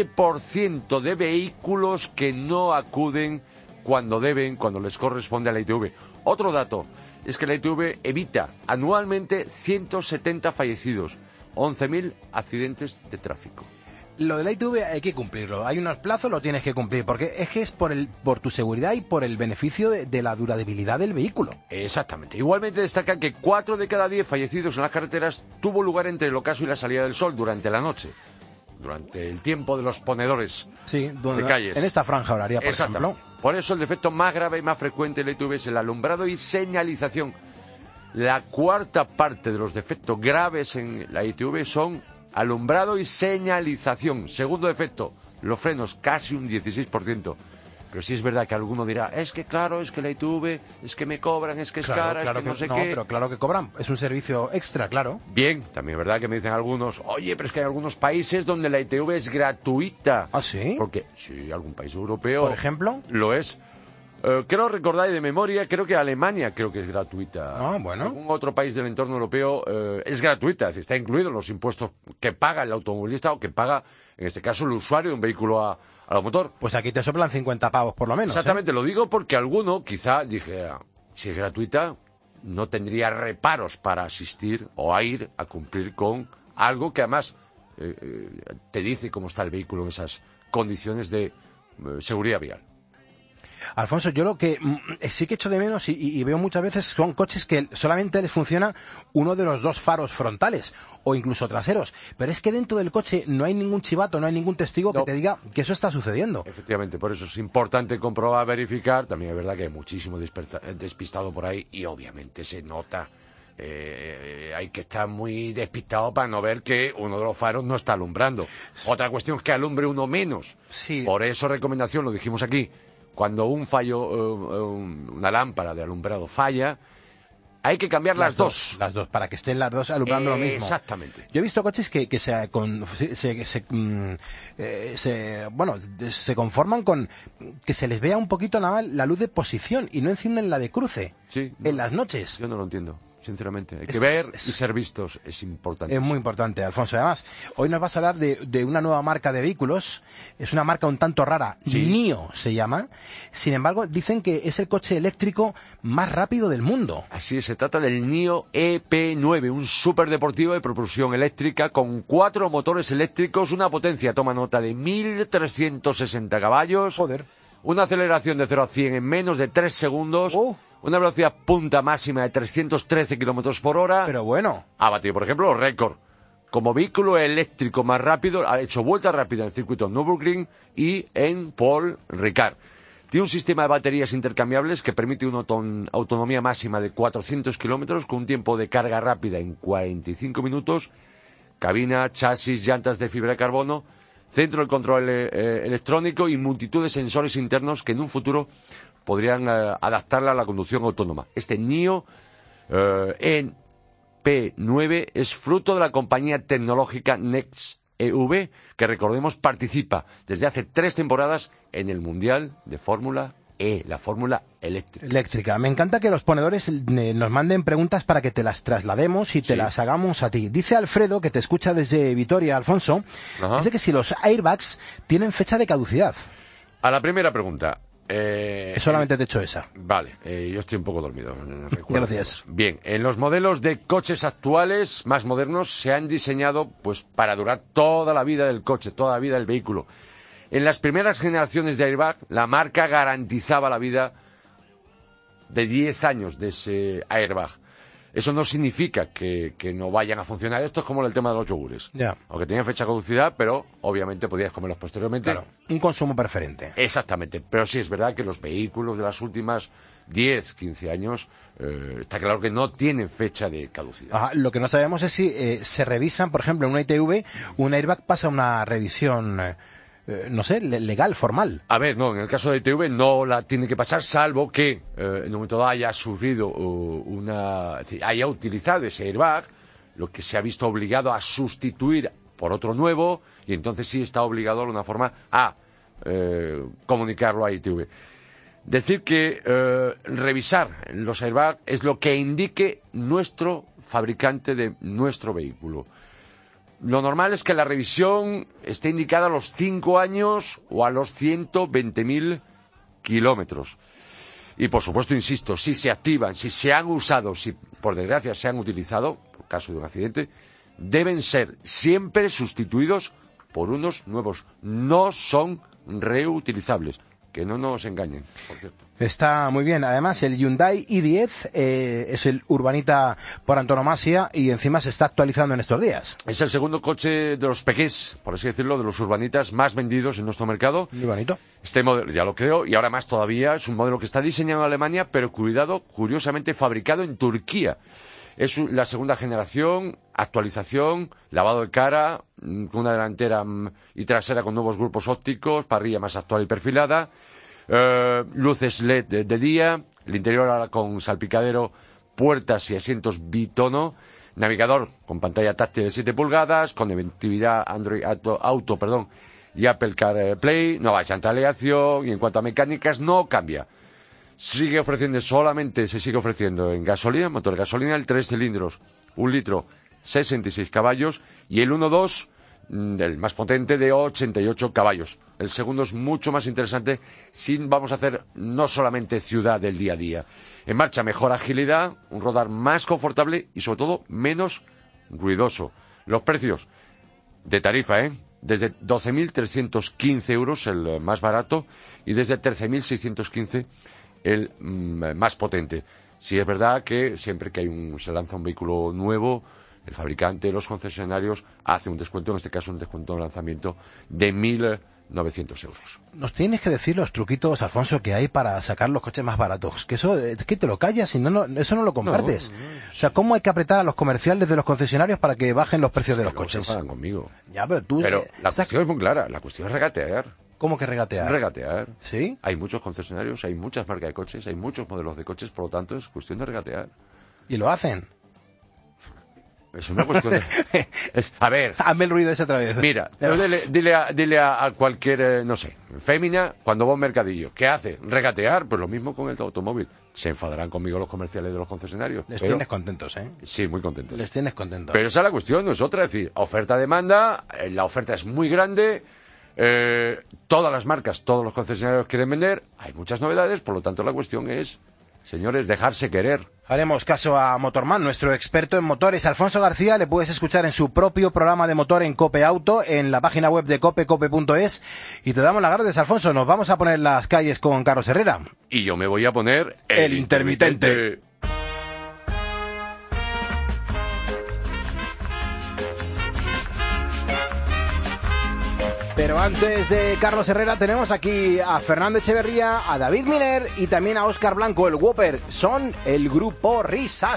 20% de vehículos que no acuden cuando deben, cuando les corresponde a la ITV. Otro dato es que la ITV evita anualmente 170 fallecidos, 11.000 accidentes de tráfico. Lo de la ITV hay que cumplirlo, hay unos plazos, lo tienes que cumplir, porque es que es por tu seguridad y por el beneficio de la durabilidad del vehículo. Exactamente. Igualmente destaca que 4 de cada 10 fallecidos en las carreteras tuvo lugar entre el ocaso y la salida del sol durante la noche, durante el tiempo de los ponedores de calles. En esta franja horaria, por ejemplo. Por eso el defecto más grave y más frecuente en la ITV es el alumbrado y señalización. La cuarta parte de los defectos graves en la ITV son alumbrado y señalización. Segundo defecto, los frenos, casi un 16%. Pero sí es verdad que alguno dirá: es que claro, es que la ITV, es que me cobran, es que es cara, es que no sé qué. Pero claro que cobran, es un servicio extra, claro. Bien, también es verdad que me dicen algunos: oye, pero es que hay algunos países donde la ITV es gratuita. ¿Ah, sí? Porque sí, algún país europeo. ¿Por ejemplo? Lo es. Creo recordar de memoria, creo que Alemania creo que es gratuita. Ah, bueno. Algún otro país del entorno europeo es gratuita, es decir, está incluido en los impuestos que paga el automovilista o que paga, en este caso, el usuario de un vehículo a motor. Pues aquí te soplan 50 pavos por lo menos. Exactamente, lo digo porque alguno quizá dije: si es gratuita, no tendría reparos para asistir o a ir a cumplir con algo que además te dice cómo está el vehículo en esas condiciones de seguridad vial. Alfonso, yo lo que sí que echo de menos y veo muchas veces son coches que solamente les funciona uno de los 2 faros frontales o incluso traseros, pero es que dentro del coche no hay ningún chivato, no hay ningún testigo que te diga que eso está sucediendo. Efectivamente, por eso es importante comprobar, verificar. También es verdad que hay muchísimo despistado por ahí y obviamente se nota hay que estar muy despistado para no ver que uno de los faros no está alumbrando. Otra cuestión es que alumbre uno menos. Sí. Por eso recomendación, lo dijimos aquí, cuando una lámpara de alumbrado falla, hay que cambiar las dos. Las dos, para que estén las dos alumbrando lo mismo. Exactamente. Yo he visto coches que se conforman con que se les vea un poquito la luz de posición y no encienden la de cruce en las noches. Yo no lo entiendo, sinceramente. Hay que ver y ser vistos, es importante. Es muy importante, Alfonso. Además, hoy nos vas a hablar de una nueva marca de vehículos. Es una marca un tanto rara, NIO se llama. Sin embargo, dicen que es el coche eléctrico más rápido del mundo. Así es, se trata del NIO EP9, un superdeportivo de propulsión eléctrica con 4 motores eléctricos, una potencia, toma nota, de 1.360 caballos. Joder. Una aceleración de 0 a 100 en menos de 3 segundos. Una velocidad punta máxima de 313 kilómetros por hora. Pero bueno. Ha batido, por ejemplo, los récords. Como vehículo eléctrico más rápido, ha hecho vuelta rápida en el circuito Nürburgring y en Paul Ricard. Tiene un sistema de baterías intercambiables que permite una autonomía máxima de 400 kilómetros con un tiempo de carga rápida en 45 minutos. Cabina, chasis, llantas de fibra de carbono, centro de control electrónico y multitud de sensores internos que en un futuro podrían adaptarla a la conducción autónoma. Este NIO en P9 es fruto de la compañía tecnológica NextEV, que recordemos participa desde hace 3 temporadas en el Mundial de Fórmula E, la Fórmula eléctrica. Me encanta que los ponedores nos manden preguntas para que te las traslademos y te las hagamos a ti. Dice Alfredo, que te escucha desde Vitoria, Alfonso, dice que si los airbags tienen fecha de caducidad. A la primera pregunta. Solamente te he hecho esa. Vale, yo estoy un poco dormido. Gracias. Bien, en los modelos de coches actuales, más modernos, se han diseñado pues para durar toda la vida del coche, toda la vida del vehículo. En las primeras generaciones de airbag, la marca garantizaba la vida de 10 años de ese airbag. Eso no significa que no vayan a funcionar. Esto es como el tema de los yogures. Ya. Aunque tenían fecha de caducidad, pero obviamente podías comerlos posteriormente. Claro, un consumo preferente. Exactamente. Pero sí es verdad que los vehículos de las últimas 10, 15 años, está claro que no tienen fecha de caducidad. Ajá, lo que no sabemos es si se revisan, por ejemplo, en una ITV, un airbag pasa una revisión... no sé, legal, formal. A ver, no, en el caso de ITV no la tiene que pasar, salvo que en un momento dado haya sufrido haya utilizado ese airbag, lo que se ha visto obligado a sustituir por otro nuevo, y entonces sí está obligado de alguna forma a comunicarlo a ITV. Decir que revisar los airbags es lo que indique nuestro fabricante de nuestro vehículo. Lo normal es que la revisión esté indicada a los 5 años o a los 120.000 kilómetros. Y por supuesto, insisto, si se activan, si se han usado, si por desgracia se han utilizado, por caso de un accidente, deben ser siempre sustituidos por unos nuevos. No son reutilizables. Que no nos engañen, por cierto. Está muy bien. Además, el Hyundai i10 es el urbanita por antonomasia y encima se está actualizando en estos días. Es el segundo coche de los pequés, por así decirlo, de los urbanitas más vendidos en nuestro mercado. Muy bonito. Este modelo, ya lo creo, y ahora más todavía, es un modelo que está diseñado en Alemania, pero cuidado, curiosamente fabricado en Turquía. Es la segunda generación, actualización, lavado de cara, una delantera y trasera con nuevos grupos ópticos, parrilla más actual y perfilada, luces LED de día, el interior ahora con salpicadero, puertas y asientos bitono, navegador con pantalla táctil de 7 pulgadas, conectividad Android Auto y Apple CarPlay, nueva aleación, y en cuanto a mecánicas no cambia. Se sigue ofreciendo en gasolina, motor de gasolina, el 3 cilindros, 1 litro, 66 caballos, y el 1.2, el más potente, de 88 caballos. El segundo es mucho más interesante si vamos a hacer no solamente ciudad del día a día. En marcha, mejor agilidad, un rodar más confortable y sobre todo menos ruidoso. Los precios de tarifa, desde 12.315 euros el más barato y desde 13.615 el más potente. Sí es verdad que siempre que se lanza un vehículo nuevo, el fabricante, los concesionarios, hace un descuento, en este caso un descuento de lanzamiento de 1.000 900 euros. Nos tienes que decir los truquitos, Alfonso, que hay para sacar los coches más baratos. Que eso, es que te lo callas y eso no lo compartes. O sea, ¿cómo hay que apretar a los comerciales de los concesionarios para que bajen los precios de los coches? Se enfadan conmigo. Ya, pero tú... Pero la cuestión es muy clara. La cuestión es regatear. ¿Cómo que regatear? Regatear. ¿Sí? Hay muchos concesionarios, hay muchas marcas de coches, hay muchos modelos de coches, por lo tanto es cuestión de regatear. ¿Y lo hacen? Es una cuestión de... a ver... Hazme el ruido ese otra vez. Mira, dile a cualquier, no sé, fémina, cuando va a un mercadillo, ¿qué hace? ¿Regatear? Pues lo mismo con el automóvil. Se enfadarán conmigo los comerciales de los concesionarios. Les tienes contentos, ¿eh? Sí, muy contentos. Les tienes contentos. Pero esa es la cuestión, no es otra. Es decir, oferta-demanda, la oferta es muy grande, todas las marcas, todos los concesionarios quieren vender, hay muchas novedades, por lo tanto la cuestión es, señores, dejarse querer. Haremos caso a Motorman, nuestro experto en motores. Alfonso García le puedes escuchar en su propio programa de motor en COPE Auto, en la página web de cope.es. Y te damos las gracias, Alfonso. Nos vamos a poner las calles con Carlos Herrera. Y yo me voy a poner... El intermitente. Pero antes de Carlos Herrera tenemos aquí a Fernando Echeverría, a David Miller y también a Óscar Blanco, el Whopper. Son el grupo Risa.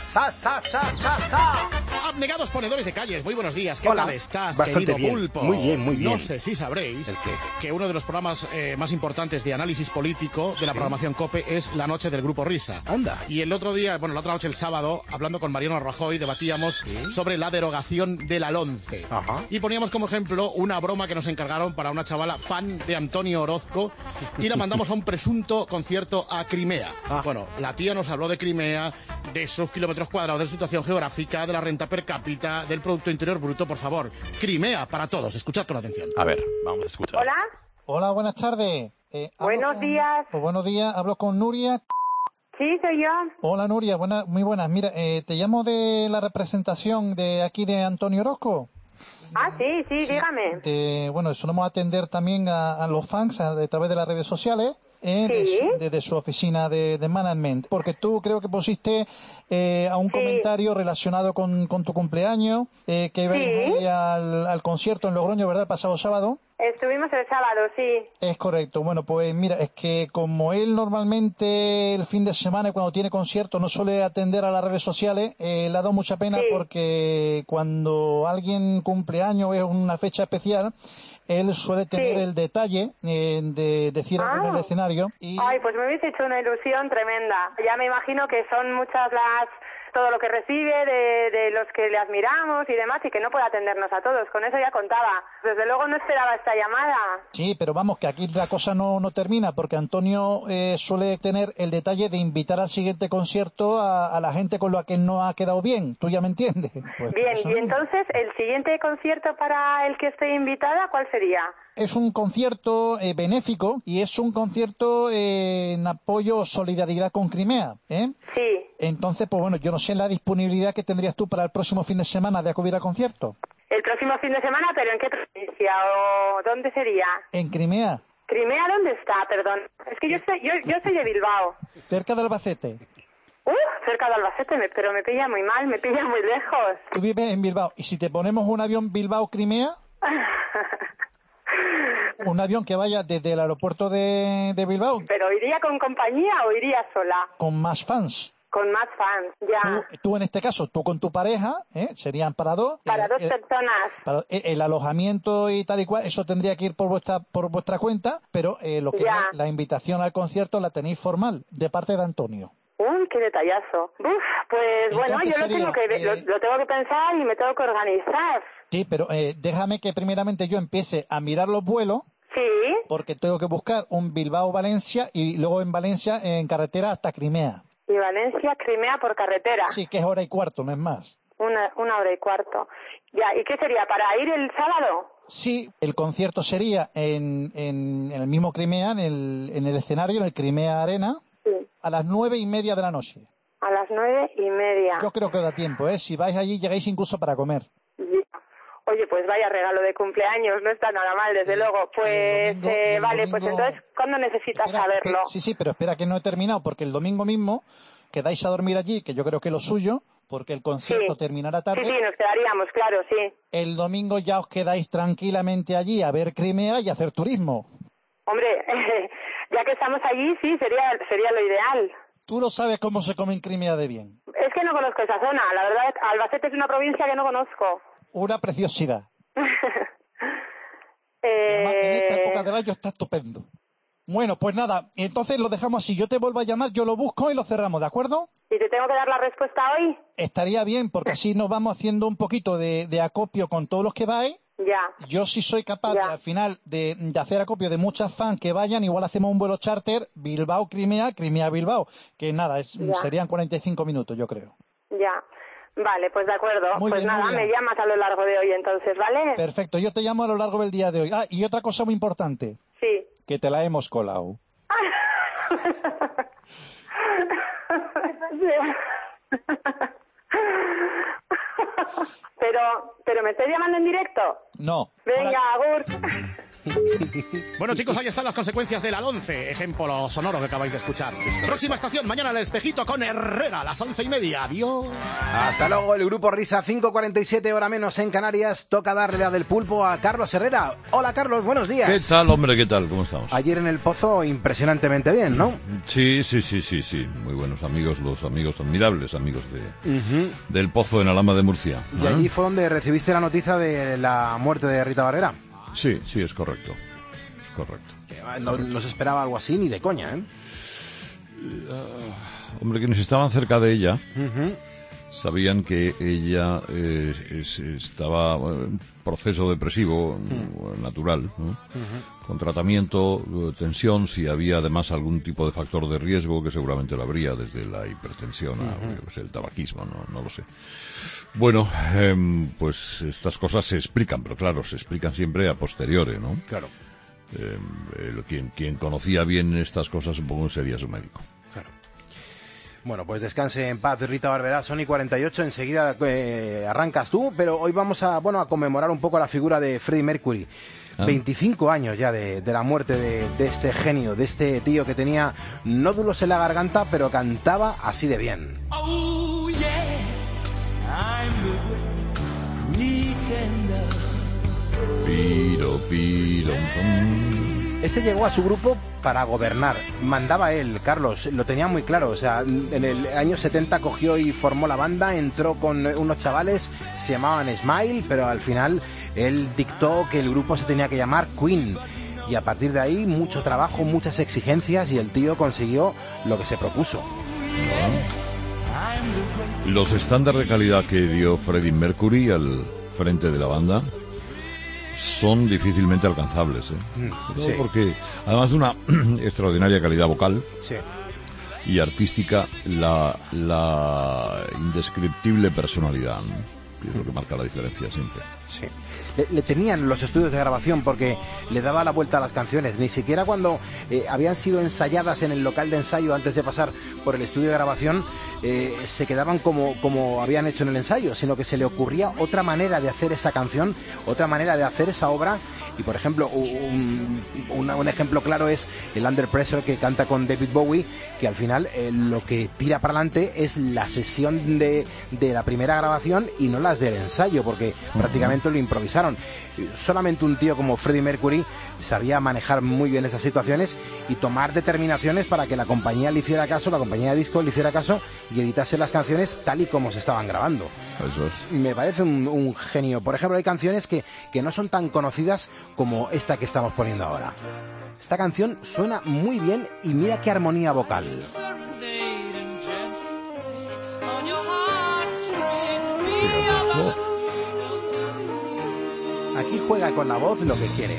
Abnegados ponedores de calles, muy buenos días. ¿Qué Hola. tal estás, Bastante querido bien. Pulpo? Muy bien, muy bien. No sé si sabréis ¿El qué? que uno de los programas más importantes de análisis político de la programación COPE es La Noche del Grupo Risa. Anda. Y el otro día, la otra noche, el sábado, hablando con Mariano Rajoy, debatíamos sobre la derogación de la LOMCE. Ajá. Y poníamos como ejemplo una broma que nos encargaron para una chavala fan de Antonio Orozco y la mandamos a un presunto concierto a Crimea. Bueno, la tía nos habló de Crimea, de sus kilómetros cuadrados, de su situación geográfica, de la renta per cápita, del Producto Interior Bruto, por favor. Crimea para todos. Escuchad con atención. A ver, vamos a escuchar. Hola. Hola, buenas tardes. Buenos días. Buenos días, hablo con Nuria. Sí, soy yo. Hola Nuria, muy buenas. Mira, te llamo de la representación de aquí de Antonio Orozco. Ah, sí, dígame. Solemos atender también a los fans a través de las redes sociales. Desde su oficina de management, porque tú creo que pusiste a un comentario relacionado con tu cumpleaños, que ibais hoy al concierto en Logroño, ¿verdad? El pasado sábado. Estuvimos el sábado, sí. Es correcto. Bueno, pues mira, es que como él normalmente el fin de semana cuando tiene concierto no suele atender a las redes sociales, le ha dado mucha pena porque cuando alguien cumple años es una fecha especial, él suele tener el detalle de decir algo en el escenario. Ay, pues me hubiese hecho una ilusión tremenda. Ya me imagino que son muchas todo lo que recibe de los que le admiramos y demás, y que no puede atendernos a todos. Con eso ya contaba. Desde luego no esperaba esta llamada. Sí, pero vamos, que aquí la cosa no termina, porque Antonio suele tener el detalle de invitar al siguiente concierto a la gente con la que no ha quedado bien. ¿Tú ya me entiendes? Pues bien, y entonces, ¿el siguiente concierto para el que estoy invitada, cuál sería? Es un concierto benéfico y es un concierto en apoyo o solidaridad con Crimea, ¿eh? Sí. Entonces, pues bueno, yo no sé la disponibilidad que tendrías tú para el próximo fin de semana de acudir al concierto. El próximo fin de semana, ¿pero en qué provincia o dónde sería? En Crimea. ¿Crimea dónde está? Perdón. Es que yo soy de Bilbao. Cerca de Albacete. Cerca de Albacete, pero me pilla muy mal, me pilla muy lejos. Tú vives en Bilbao. ¿Y si te ponemos un avión Bilbao-Crimea? Un avión que vaya desde el aeropuerto de Bilbao. ¿Pero iría con compañía o iría sola? Con más fans. Con más fans, ya. Tú en este caso, tú con tu pareja, serían para dos. Para dos personas. Para el alojamiento y tal y cual, eso tendría que ir por vuestra cuenta, pero lo que es la invitación al concierto la tenéis formal, de parte de Antonio. ¡Qué detallazo! Pues entonces, bueno, yo lo tengo que pensar y me tengo que organizar. Sí, pero déjame que primeramente yo empiece a mirar los vuelos. Sí. Porque tengo que buscar un Bilbao-Valencia y luego en Valencia en carretera hasta Crimea. Y Valencia, Crimea por carretera. Sí, que es hora y cuarto, no es más. Una hora y cuarto. Ya, ¿y qué sería? ¿Para ir el sábado? Sí, el concierto sería en el mismo Crimea, en el escenario, en el Crimea Arena, a las 9:30 de la noche. A las 9:30. Yo creo que da tiempo, ¿eh? Si vais allí, llegáis incluso para comer. Oye, pues vaya regalo de cumpleaños, no está nada mal, desde luego. Pues, vale, pues entonces, ¿cuándo necesitas saberlo? Sí, pero espera que no he terminado, porque el domingo mismo quedáis a dormir allí, que yo creo que es lo suyo, porque el concierto terminará tarde. Sí, nos quedaríamos, claro, sí. El domingo ya os quedáis tranquilamente allí a ver Crimea y a hacer turismo. Hombre, ya que estamos allí, sí, sería lo ideal. Tú lo sabes cómo se come en Crimea de bien. Es que no conozco esa zona, la verdad, Albacete es una provincia que no conozco. Una preciosidad. Además, en esta época del año está estupendo. Bueno, pues nada, entonces lo dejamos así. Yo te vuelvo a llamar, yo lo busco y lo cerramos, ¿de acuerdo? ¿Y te tengo que dar la respuesta hoy? Estaría bien, porque así nos vamos haciendo un poquito de acopio con todos los que vais. Ya. Yo sí soy capaz al final de hacer acopio de muchas fans que vayan. Igual hacemos un vuelo charter Bilbao-Crimea, Crimea-Bilbao. Que nada, serían 45 minutos, yo creo. Ya. Vale, pues de acuerdo. Muy pues bien, nada, muy bien. me llamas a lo largo de hoy entonces, ¿vale? Perfecto, yo te llamo a lo largo del día de hoy. Ah, y otra cosa muy importante. Sí. Que te la hemos colado. Pero ¿me estás llamando en directo? No. Venga, agur. Bueno, chicos, ahí están las consecuencias del Al-11, ejemplo sonoro que acabáis de escuchar. Próxima estación, mañana El Espejito con Herrera a las 11:30. Adiós. Hasta luego, el Grupo Risa, 5:47, hora menos en Canarias. Toca darle la del pulpo a Carlos Herrera. Hola, Carlos, buenos días. ¿Qué tal, hombre? ¿Qué tal? ¿Cómo estamos? Ayer en el Pozo, impresionantemente bien, ¿no? Sí. Muy buenos amigos, los amigos, admirables amigos del Pozo en Alhama de Murcia. Y allí fue donde recibiste la noticia de la muerte de Rita Barberá. Sí, es correcto. No se esperaba algo así ni de coña, ¿eh? Hombre, quienes estaban cerca de ella sabían que ella estaba en proceso depresivo natural, ¿no? Con tratamiento, tensión, si había además algún tipo de factor de riesgo, que seguramente lo habría, desde la hipertensión a el tabaquismo, no lo sé. Bueno, pues estas cosas se explican, pero claro, se explican siempre a posteriori, ¿no? Claro. Quien conocía bien estas cosas, supongo que sería su médico. Claro. Bueno, pues descanse en paz, Rita Barberá. Son y 48, enseguida arrancas tú, pero hoy vamos a conmemorar un poco la figura de Freddie Mercury. 25 años ya de la muerte de este genio, de este tío que tenía nódulos en la garganta, pero cantaba así de bien. Oh, yes, I'm the pretender. Este llegó a su grupo para gobernar. Mandaba él, Carlos, lo tenía muy claro. O sea, en el año 70 cogió y formó la banda, entró con unos chavales, se llamaban Smile, pero al final él dictó que el grupo se tenía que llamar Queen. Y a partir de ahí, mucho trabajo, muchas exigencias, y el tío consiguió lo que se propuso. Los estándares de calidad que dio Freddie Mercury al frente de la banda son difícilmente alcanzables, Sí. Porque además de una extraordinaria calidad vocal y artística, la indescriptible personalidad, ¿no? Es lo que marca la diferencia siempre. Sí. Le temían los estudios de grabación porque le daba la vuelta a las canciones. Ni siquiera cuando habían sido ensayadas en el local de ensayo antes de pasar por el estudio de grabación se quedaban como habían hecho en el ensayo, sino que se le ocurría otra manera de hacer esa canción, otra manera de hacer esa obra. Y por ejemplo, un ejemplo claro es el Under Pressure, que canta con David Bowie, que al final lo que tira para adelante es la sesión de la primera grabación y no las del ensayo, porque prácticamente lo improvisaron. Solamente un tío como Freddie Mercury sabía manejar muy bien esas situaciones y tomar determinaciones para que la compañía le hiciera caso, la compañía de discos le hiciera caso y editase las canciones tal y como se estaban grabando. Eso es. Me parece un genio. Por ejemplo, hay canciones que no son tan conocidas como esta que estamos poniendo ahora. Esta canción suena muy bien y mira qué armonía vocal. Aquí juega con la voz lo que quiere.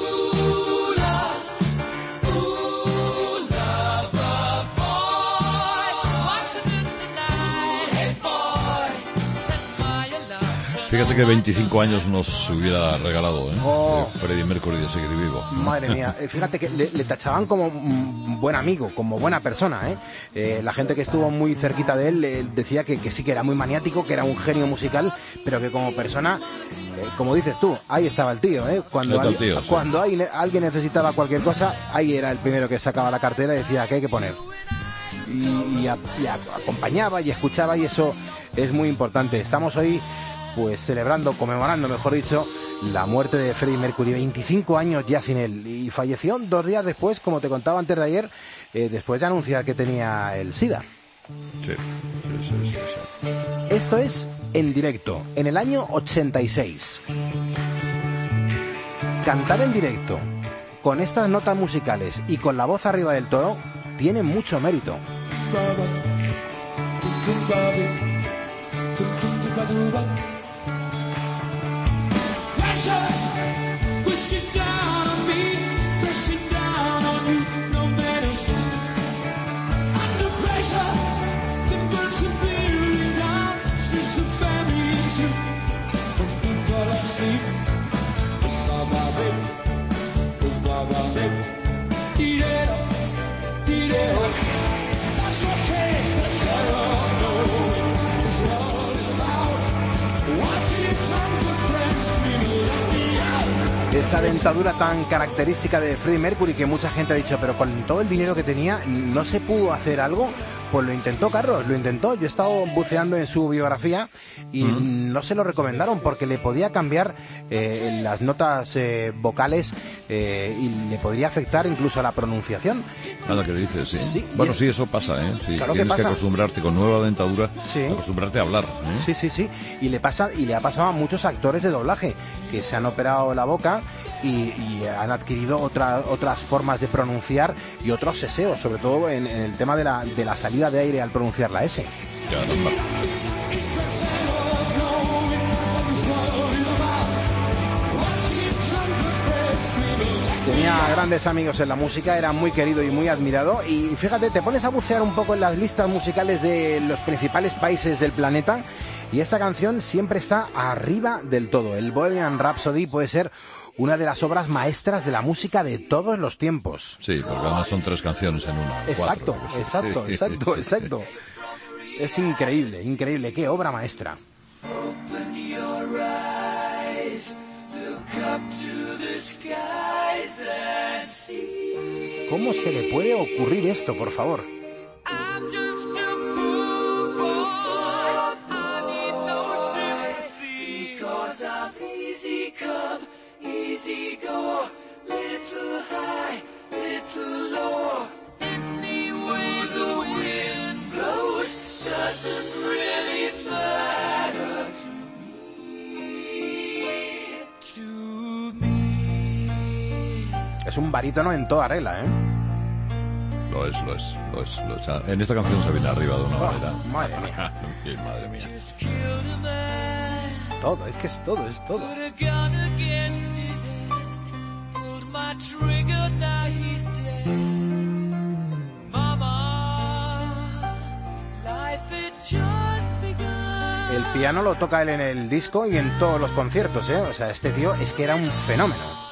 Fíjate que 25 años nos hubiera regalado, Freddie Mercury de seguir vivo. Madre mía, fíjate que le tachaban como buen amigo, como buena persona, la gente que estuvo muy cerquita de él decía que sí, que era muy maniático, que era un genio musical, pero que como persona, como dices tú, ahí estaba el tío, cuando alguien necesitaba cualquier cosa, ahí era el primero que sacaba la cartera y decía que hay que poner. Y acompañaba y escuchaba, y eso es muy importante. Estamos hoy pues conmemorando, mejor dicho, la muerte de Freddie Mercury, 25 años ya sin él, y falleció 2 días después, como te contaba antes de ayer, después de anunciar que tenía el SIDA. Sí. Esto es En Directo, en el año 86. Cantar en directo, con estas notas musicales y con la voz arriba del todo, tiene mucho mérito. Esa dentadura tan característica de Freddie Mercury, que mucha gente ha dicho, pero con todo el dinero que tenía, ¿no se pudo hacer algo? Pues lo intentó, Carlos, lo intentó. Yo he estado buceando en su biografía y no se lo recomendaron porque le podía cambiar las notas vocales y le podría afectar incluso a la pronunciación. Nada que dices, sí. Sí, bueno, sí, eso pasa, ¿eh? Sí, claro que tienes pasa. que acostumbrarte con nueva dentadura, Sí. acostumbrarte a hablar. ¿eh? Sí. Y le ha pasado a muchos actores de doblaje que se han operado la boca y han adquirido otras formas de pronunciar y otros seseos, sobre todo en el tema de la salida de aire al pronunciar la S. Caramba. Tenía grandes amigos en la música, era muy querido y muy admirado, y fíjate, te pones a bucear un poco en las listas musicales de los principales países del planeta y esta canción siempre está arriba del todo. El Bohemian Rhapsody puede ser una de las obras maestras de la música de todos los tiempos. Sí, porque además son 3 canciones en una. Exacto, 4, exacto. Es increíble, qué obra maestra. Open your eyes, look up to the skies and see. ¿Cómo se le puede ocurrir esto, por favor? I'm just a poor boy, I need no sympathy, 'cause I'm easy come, easy go, little high, little low. Any way the wind blows doesn't really matter to me. Es un barítono en toda regla, ¿eh? Lo es. En esta canción se viene arriba de una manera. Madre mía. Sí, madre mía. Just killed a man. Todo, es que es todo. Put a gun against his head, pulled my trigger, now he's dead. Mama, life had just begun. El piano lo toca él en el disco y en todos los conciertos, ¿eh? O sea, este tío es que era un fenómeno.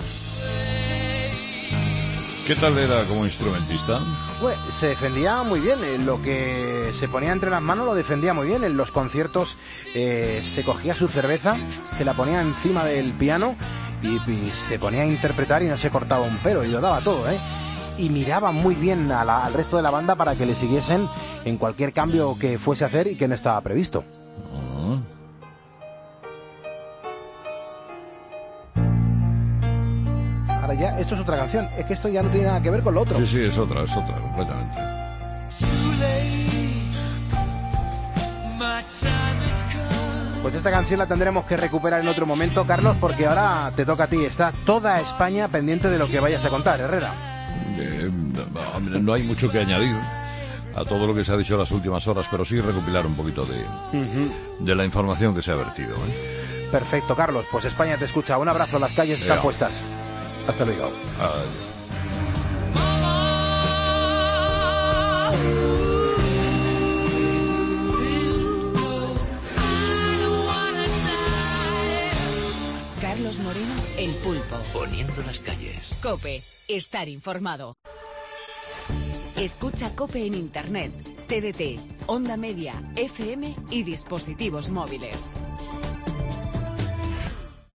¿Qué tal era como instrumentista? Pues se defendía muy bien, lo que se ponía entre las manos lo defendía muy bien. En los conciertos se cogía su cerveza, se la ponía encima del piano y se ponía a interpretar y no se cortaba un pelo y lo daba todo, ¿eh? Y miraba muy bien al resto de la banda para que le siguiesen en cualquier cambio que fuese a hacer y que no estaba previsto. Ahora ya, esto es otra canción, es que esto ya no tiene nada que ver con lo otro. Sí, es otra, completamente. Pues esta canción la tendremos que recuperar en otro momento, Carlos, porque ahora te toca a ti. Está toda España pendiente de lo que vayas a contar, Herrera. No hay mucho que añadir a todo lo que se ha dicho en las últimas horas, pero sí recopilar un poquito de la información que se ha vertido, ¿eh? Perfecto, Carlos. Pues España te escucha. Un abrazo, las calles están puestas. Hasta luego. Adiós. Carlos Moreno, El Pulpo. Poniendo las calles. COPE. Estar informado. Escucha COPE en Internet, TDT, Onda Media, FM y dispositivos móviles.